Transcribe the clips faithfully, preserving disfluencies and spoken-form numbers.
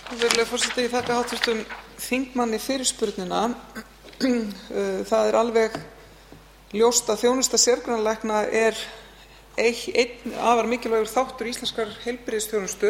Virðulegur forseti. Ég þakka háttvirtum þingmanni fyrirspurnina. Það er alveg ljóst að þjónusta sérgreinalækna er einn afar mikilvægur þáttur íslenskrar heilbrigðisþjónustu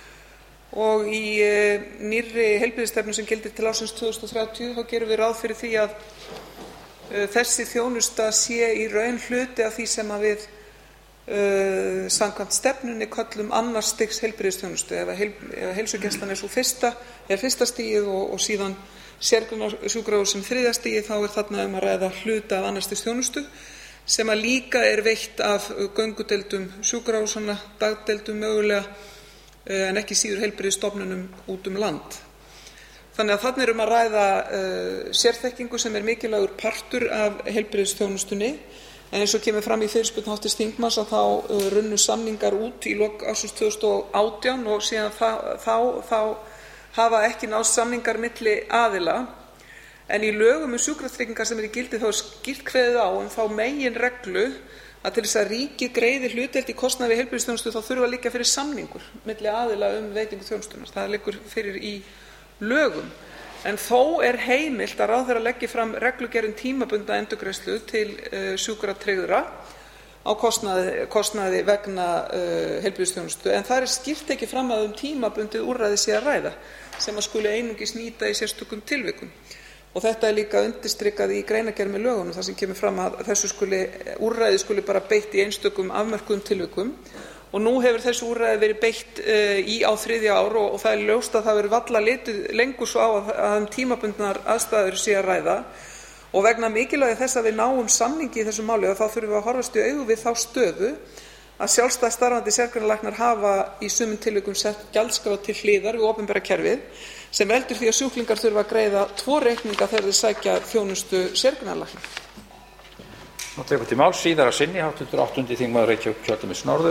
og í nýrri heilbrigðisstefnu sem gildir til ársins tvö þúsund og þrjátíu þá gerum við ráð fyrir því að þessi þjónusta sé í raun hluti af því sem að við Uh, samkvæmt stefnunni köllum annars stigs heilbrigðisþjónustu. Ef, heil, ef heilsugæslan er svo fyrsta, er fyrsta stigið og, og síðan sérgreinasjúkrahús sem þriðja stigið, þá er þarna um að ræða hluta af annars stigs þjónustu sem að líka er veitt af göngudeildum sjúkrahúsanna, dagdeildum mögulega, uh, en ekki síður heilbrigðisstofnunum út um land. Þannig að þarna er um að ræða uh, sérþekkingu sem er mikilvægur partur af heilbrigðisþjónustunni. En eins og kemur fram í fyrirspurn háttvirts þingmanns að þá uh, runnu samningar út í lok ársins tvö þúsund og átján og síðan þá, þá, þá hafa ekki náðst samningar milli aðila. En í lögum um sjúkratryggingar sem er í gildi þá er skýrt kveðið á um þá meginreglu að til þess að ríkið greiði hlutdeild í kostnaði við heilbrigðisþjónustu þá þurfa að liggja fyrir samningur milli aðila um veitingu þjónustunnar. Það liggur fyrir í lögum. En þó er heimilt að ráðherra leggi fram reglugerð um tímabundna endurgreiðslu til uh, sjúkratryggðra á kostnaði, kostnaði vegna uh, heilbrigðisþjónustu. En það er skýrt tekið fram að um tímabundið úrræði sé að ræða sem að skuli einungis nýta í sérstökum tilvikum. Og þetta er líka undirstrikað í greinargerð með lögunum þar sem kemur fram að þessu skuli, úrræði skuli bara beitt í einstökum afmörkuðum tilvikum. Og nú hefur þessu úrræði verið beitt uh, í á þriðja ár og, og það er ljóst að það verður varla litið lengur svo á að, að um tímabundnar aðstæður sé að ræða. Og vegna mikilvægi þess að við náum samningi í þessu máli þá þurfum við að horfast í augu við þá stöðu að sjálfstætt starfandi sérgreinalæknar hafa í sumum tilvikum sett gjaldskrá til hliðar við opinbera kerfið sem veldur því að sjúklingar þurfa að greiða tvo reikninga þegar þeir sækja þjónustu sérgreinalækna. Nú tekur til máls síðara sinni háttvirtur áttundi þingmaður Reykjavíkurkjördæmis norður.